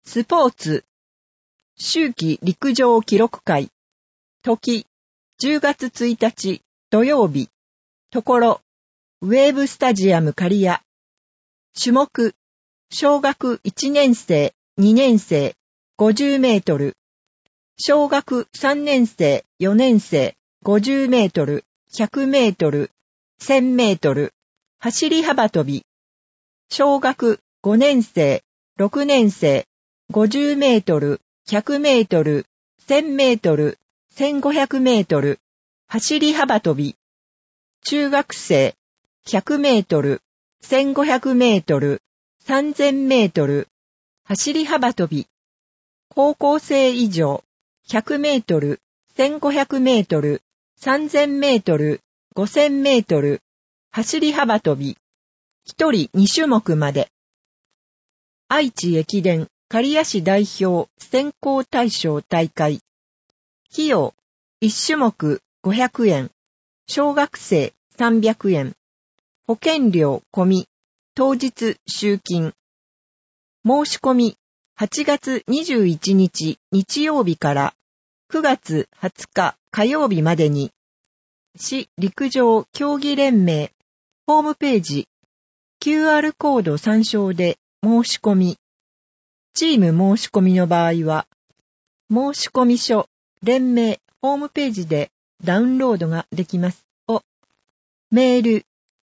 スポーツ、秋季陸上記録会、時、10月1日土曜日、ところ、ウェーブスタジアム刈谷、種目、小学1年生、2年生、50メートル、小学3年生、4年生、50メートル、100メートル、1000メートル、走り幅跳び、小学5年生、6年生、50メートル、100メートル、1000メートル、1500メートル、走り幅跳び、中学生、100メートル、1500メートル、3000メートル、走り幅跳び、高校生以上、100メートル、1500メートル、3000メートル、5000メートル、走り幅跳び、1人2種目まで。愛知駅伝刈谷市代表選考対象大会。費用、1種目500円。小学生300円。保険料込み。当日集金。申し込み、8月21日日曜日から9月20日火曜日までに、市陸上競技連盟ホームページ QR コード参照で申し込み。チーム申し込みの場合は、申し込み書連盟ホームページでダウンロードができます。メール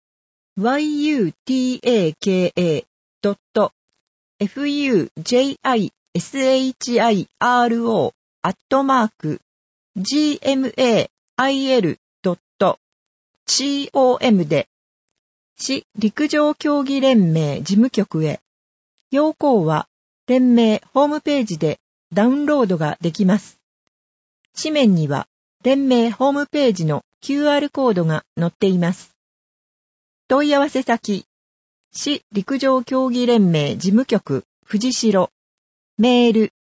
futashiro@gmail.com で、市陸上競技連盟事務局へ。要項は連盟ホームページでダウンロードができます。紙面には連盟ホームページの QR コードが載っています。問い合わせ先、市陸上競技連盟事務局藤代、メール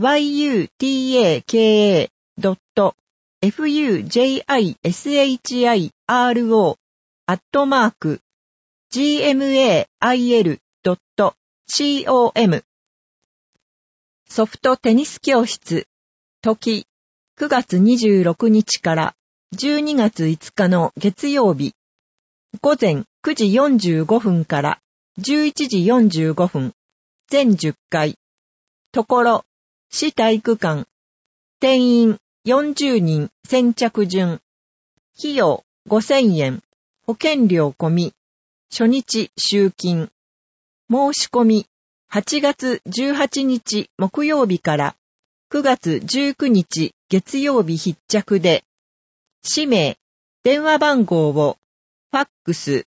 futashiro@gmail.com ソフトテニス教室、時、9月26日から12月5日の月曜日、午前9時45分から11時45分、全10回、ところ、市体育館、定員40人先着順、費用5000円、保険料込み、初日集金、申し込み、8月18日木曜日から9月19日月曜日必着で、氏名、電話番号をファックス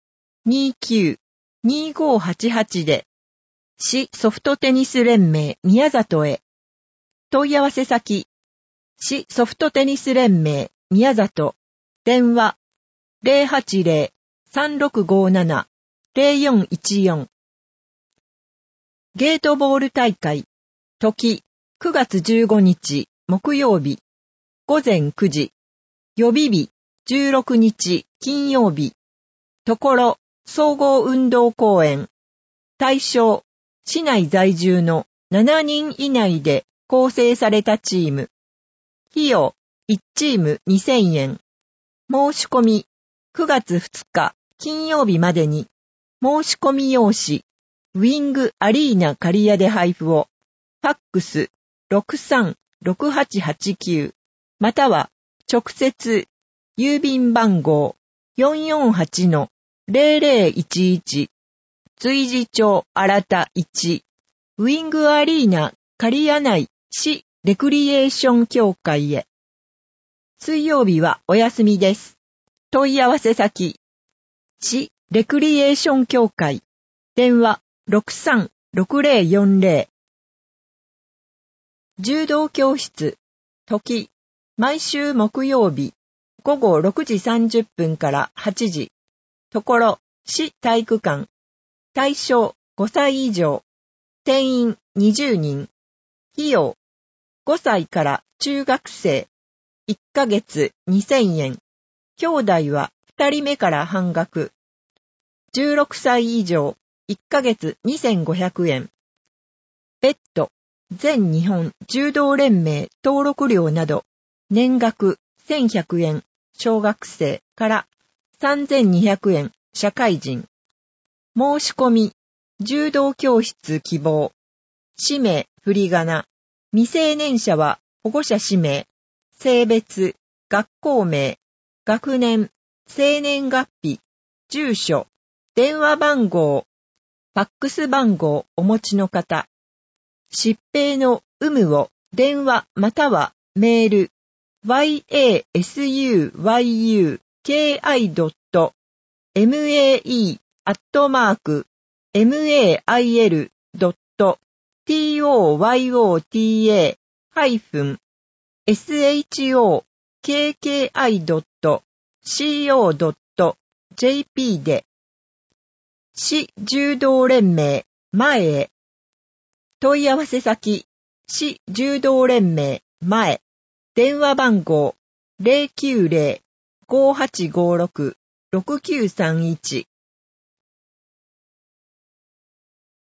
29-2588 で、市ソフトテニス連盟宮里へ。問い合わせ先、市ソフトテニス連盟宮里、電話 080-3657-0414。ゲートボール大会、時、9月15日木曜日、午前9時、予備日16日金曜日、ところ、総合運動公園、対象、市内在住の7人以内で構成されたチーム、費用1チーム2000円、申し込み、9月2日金曜日までに、申し込み用紙、ウィングアリーナ刈谷で配布を、ファックス 636889 または直接郵便番号 448-0011 築地町新田1ウィングアリーナ刈谷内市レクリエーション協会へ。水曜日はお休みです。問い合わせ先、市レクリエーション協会、電話636040。柔道教室、時、毎週木曜日、午後6時30分から8時、ところ、市体育館、対象5歳以上、定員20人、費用、5歳から中学生、1ヶ月2000円、兄弟は2人目から半額、16歳以上、1ヶ月2500円。ベッド、 全日本柔道連盟登録料など、年額1100円小学生から3200円社会人。申し込み、柔道教室希望。氏名、振り仮名。未成年者は保護者氏名、性別、学校名、学年、生年月日、住所、電話番号、ファックス番号お持ちの方。疾病の有無を電話またはメール yasui@mail.toyota-shokki.co.jp で、市柔道連盟前へ。問い合わせ先、市柔道連盟前、電話番号 090-5856-6931